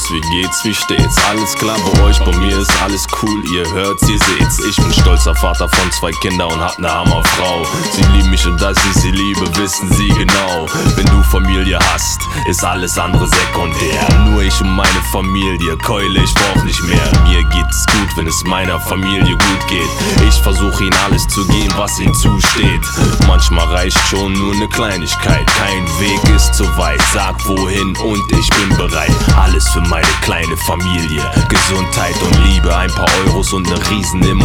wie geht's, wie steht's? Alles klar bei euch, bei mir ist alles cool, ihr hört's, ihr seht's. Ich bin stolzer Vater von 2 Kindern und hab ne Hammerfrau. Sie lieben mich und dass ich sie liebe, wissen sie genau. Wenn du Familie hast, ist alles andere sekundär. Nur ich und meine Familie, Keule, ich brauch nicht mehr. Mir geht's gut, wenn es meiner Familie gut geht. Ich versuche ihnen alles zu geben, was ihnen zusteht. Manchmal reicht schon nur ne Kleinigkeit. Kein Weg ist zu weit, sag wohin und ich bin bereit. Alles für meine kleine Familie, Gesundheit und Liebe, ein paar Euros und ne Riesen